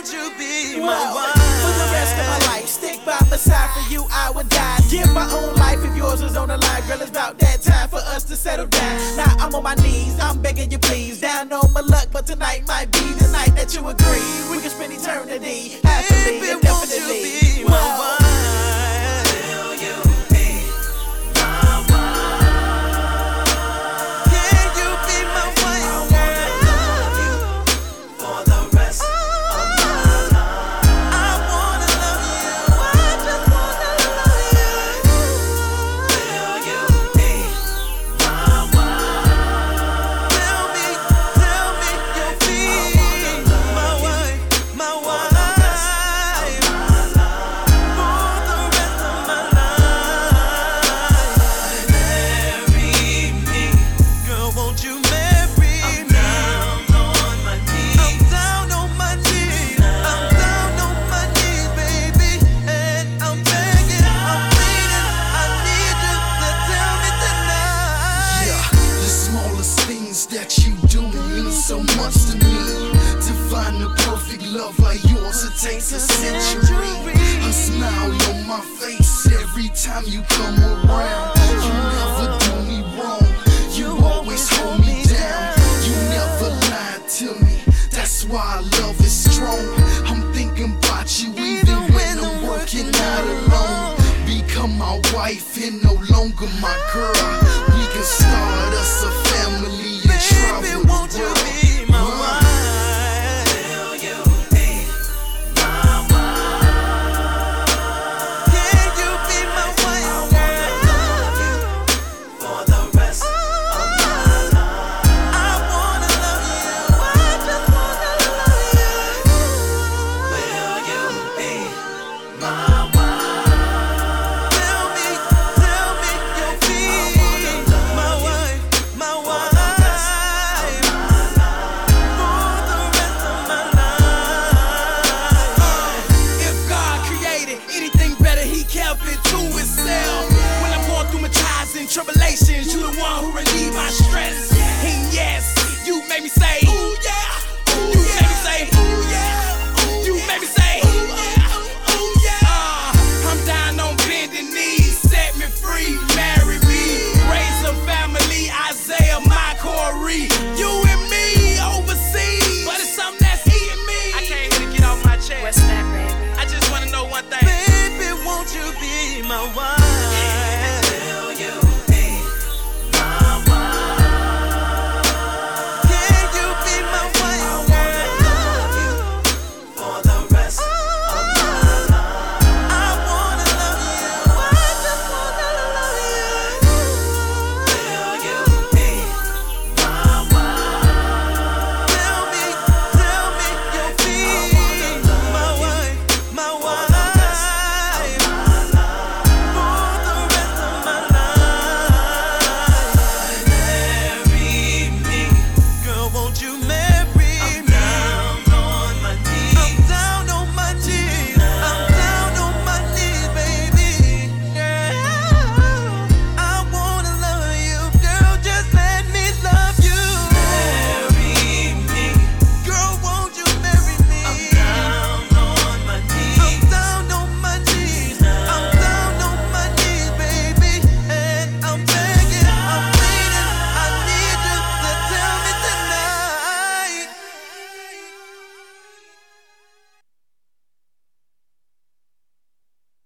won't you be my wife? For the rest of my life, stick by my side. For you I would die. Give my own life if yours was on the line. Girl, it's about that time for us to settle down. Now I'm on my knees, I'm begging you please. Down on my luck, but tonight might be the night that you agree. We can spend eternity happily and Baby, won't you indefinitely. be my wife? That you do mean so much to me. To find the perfect love like yours, it takes a century. A smile on my face every time you come around. You never do me wrong, you always hold me down. You never lied to me, that's why love is strong. I'm thinking about you even when I'm working out alone. Become my wife and no longer my girl. We can start us a family. Baby, won't you be my wife? Will you be my wife? Can you be my wife? I wanna love you for the rest of my life. I wanna love you, I just wanna love you. Will you be my wife? Tell me you'll be my wife, my wife. Kept it to itself. When I'm going through my trials and tribulations, you the one who